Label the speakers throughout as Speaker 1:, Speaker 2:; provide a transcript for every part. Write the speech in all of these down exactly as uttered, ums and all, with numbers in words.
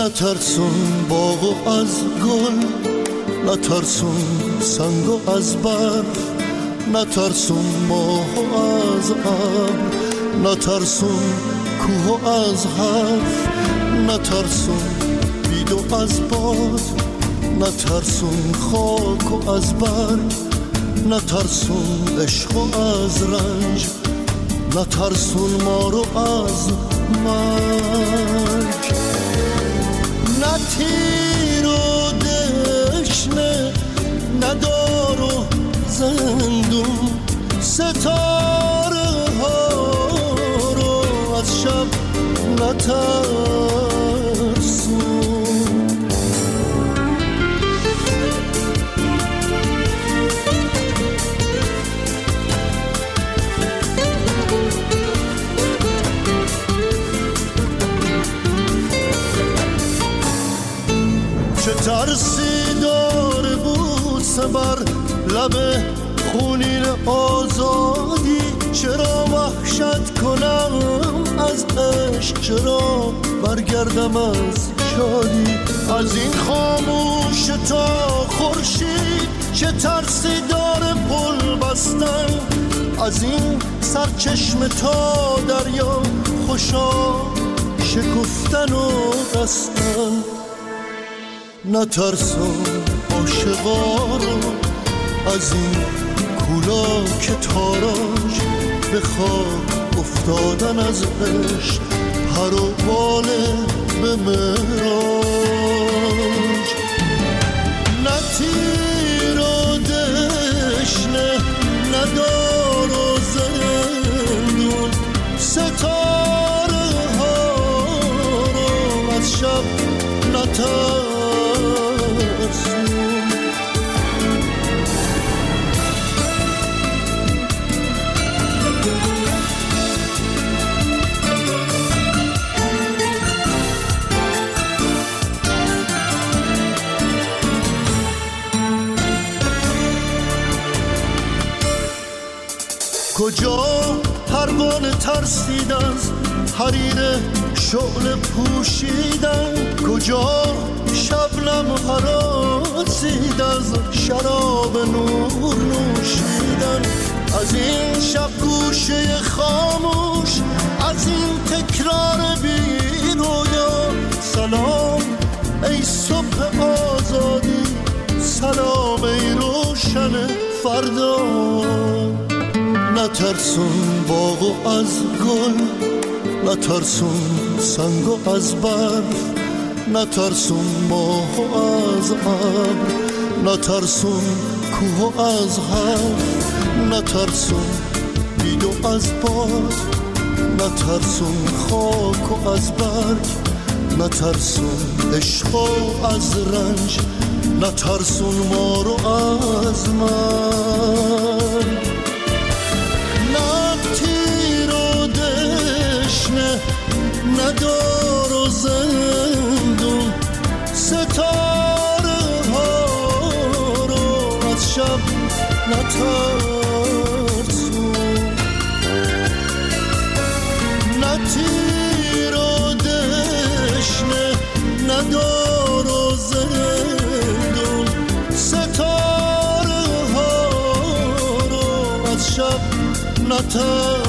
Speaker 1: نترسون باغو از گل، نترسون سنگو از برف، نترسون ماهو از ابر، نترسون کوهو از حرف، نترسون بیدو از باد، نترسون خاکو از برگ، نترسون عشقو از رنج، نترسون مارو از مرگ. نه تیر و دشنه، نه دار و زندون، ستاره ها رو از شب نترسون. چه ترسی داره بوسه بر لب خونین آزادی، چرا وحشت کنم از عشق، چرا برگردم از شادی، از این خاموش تا خورشید چه ترسی داره پل بستن، از این سرچشمه تا دریا خوشا شکفتن و بستن. نترسون عاشقا رو از این کولا که تاراج، به خاک افتادن از عشق پر و باله به معراج. نه تیر و دشنه، نه دار و زندون، ستاره ها رو از شب نترسون. کجا پروانه ترسید از حریر شعله پوشیدن، کجا شبنم هراسید از شراب نور نوشیدن، از این شب گوشه خاموش، از این تکرار بی رویا، سلام ای صبح آزادی، سلام ای روشن فردا. نترسون باغو از گل، نترسون سنگو از برف، نترسون ماهو از ابر، نترسون کوهو از حرف، نترسون بیدو از باد، نترسون خاکو از برگ، نترسون عشقو از رنج، نترسون مارو از مرگ. نه دار و زندون، ستاره ها رو از شب نترسون. نه تیر و دشنه، نه دار و زندون، ستاره ها رو از شب نترسون.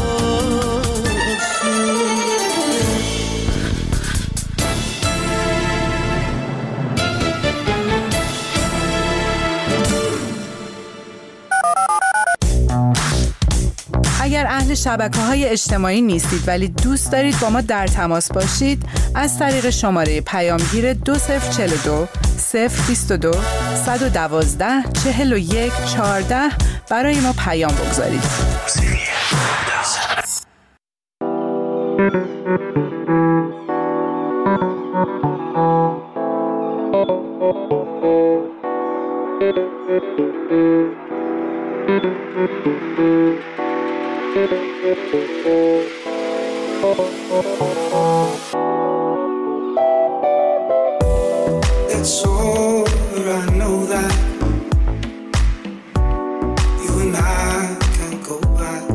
Speaker 2: اگر اهل شبکه‌های اجتماعی نیستید ولی دوست دارید با ما در تماس باشید، از طریق شماره پیامگیر دو صفر چهل و دو صفر بیست و دو صد و دوازده چهل و یک چهارده برای ما پیام بگذارید.
Speaker 3: It's over, I know that you and I can't go back.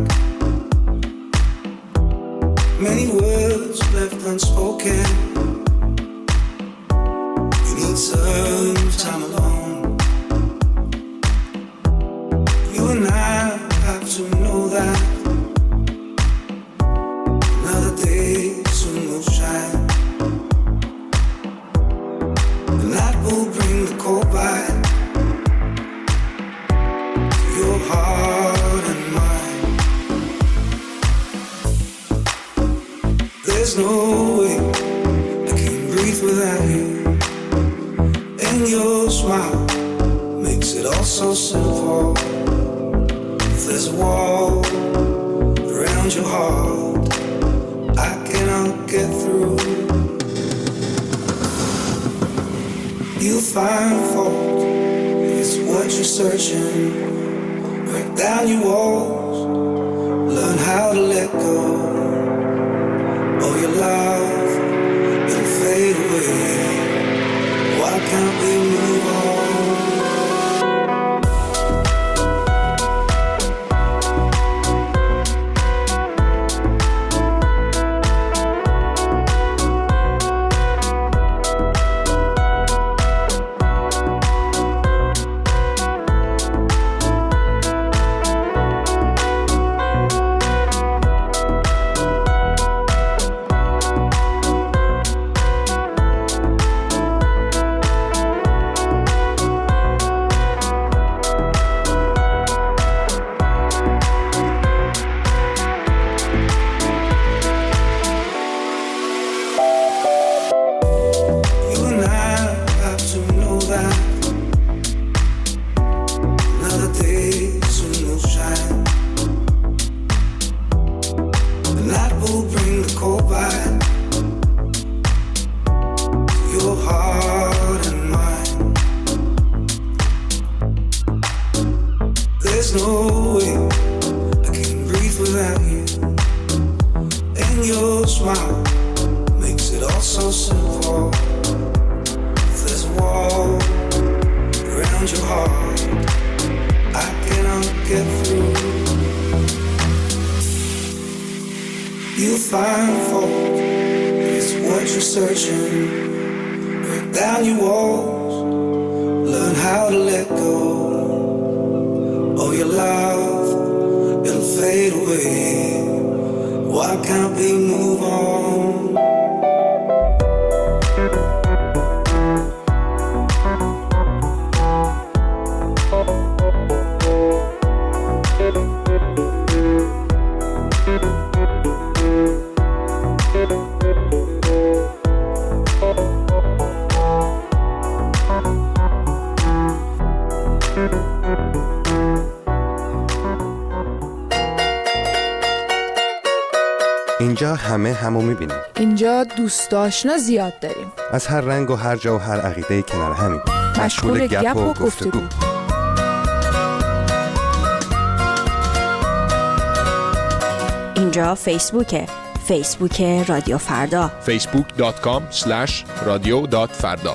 Speaker 3: Many words left unspoken, You and I have to know that another day soon will shine. The night will bring the cold back to your heart and mine. There's no way I can breathe without you, and your smile makes it all so simple. If there's a wall around your heart, I cannot get through. You'll find fault if it's what you're searching. Break down your walls, learn how to let go. Oh, your love, it'll fade away. Why can't we move on?
Speaker 4: اینجا همه همو میبینیم.
Speaker 5: اینجا دوست آشنا زیاد داریم.
Speaker 4: از هر رنگ و هر جا و هر عقیده کنار همیم.
Speaker 5: مشغول گپ و گفتگو.
Speaker 6: اینجا فیسبوکه. فیسبوک رادیو فردا.
Speaker 7: فیسبوک دات کام اسلش رادیو دات فردا.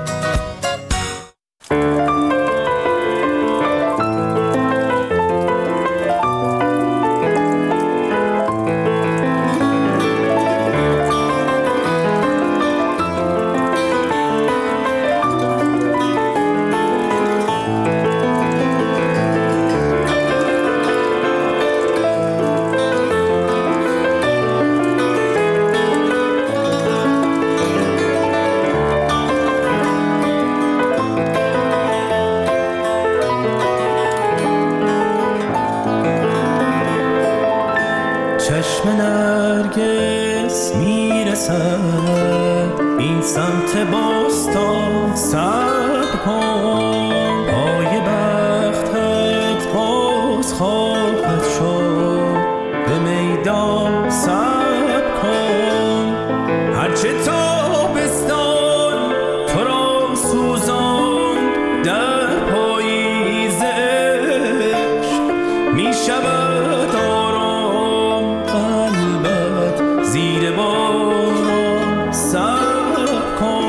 Speaker 8: چشم نرگس میرسد این سمت باستان صبر کن پای بختت باز خواهد شد به میدان صبر کن هرچه تابستان تو را سوزان در پاییز عشق میشود آرام قلبت زیر باران صبر کن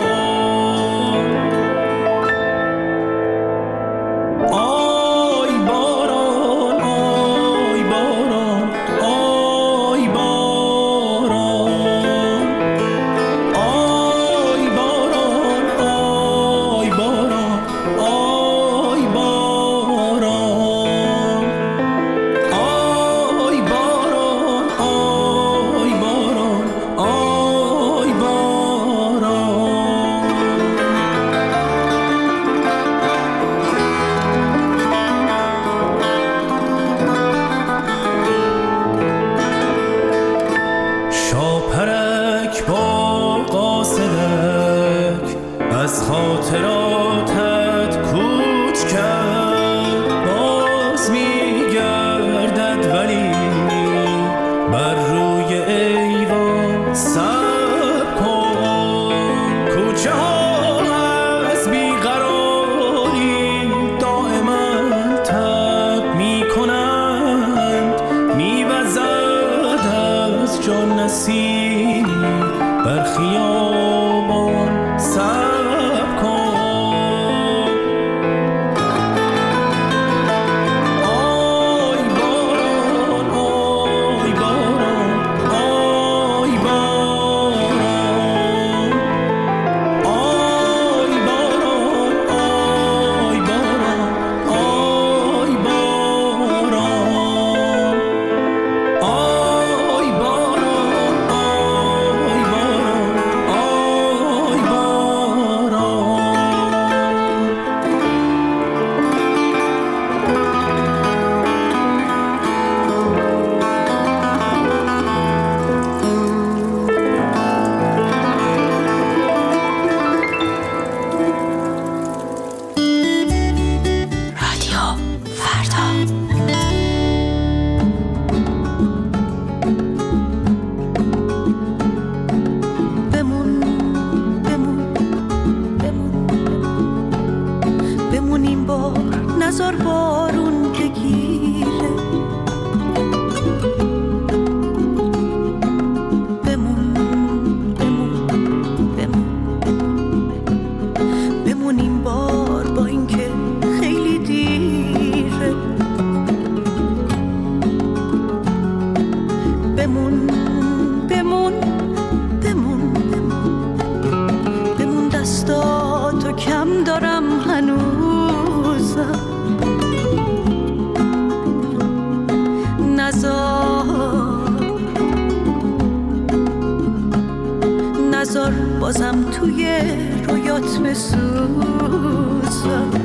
Speaker 8: آی باران آی باران آی باران آی باران آی باران آی باران
Speaker 9: بمون بمون بمون بمون دستاتو کم دارم هنوزم نزار نزار بازم توی رویات بسوزم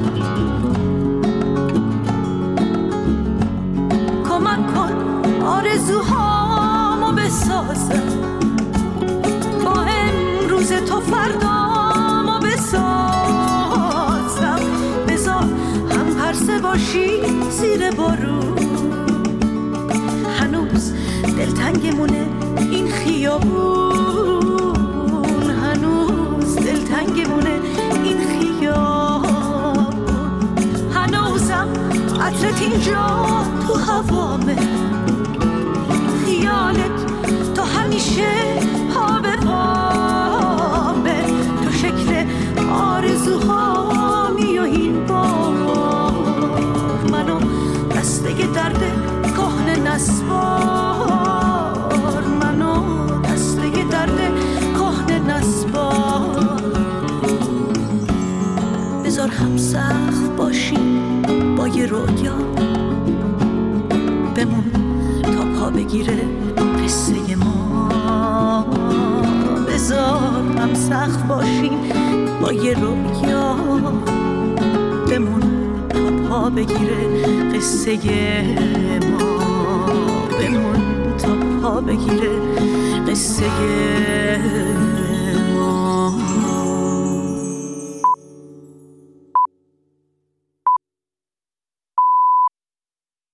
Speaker 9: کمک کن آرزوهامو بسازم با امروز تو فردامو بسازم بذار هم پرسه باشی زیر بارون هنوز دلتنگمونه این خیابون هنوز دلتنگمونه این خیابون هنوزم عطرت اینجا تو هوامه خیالت تو همیشه پا به پامه تو شکل آرزوهامی و این بار منو دسته درد کهنه نسبار منو دسته درد کهنه نسبار بذار هم سخت باشیم با یه رویا بمون تا پا بگیره قصه ما بذار هم سخت باشیم با یه رویا بمون تا پا بگیره قصه ما بمون تا پا بگیره قصه